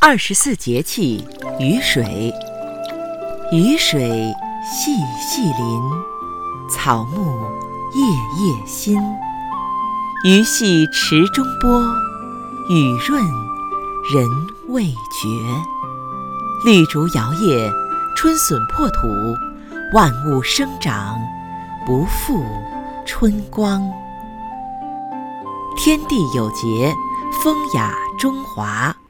24节气雨水，雨水细细淋，草木叶叶新。鱼戏池中波，雨润人未觉。绿竹摇曳，春笋破土，万物生长，不负春光。天地有节，风雅中华。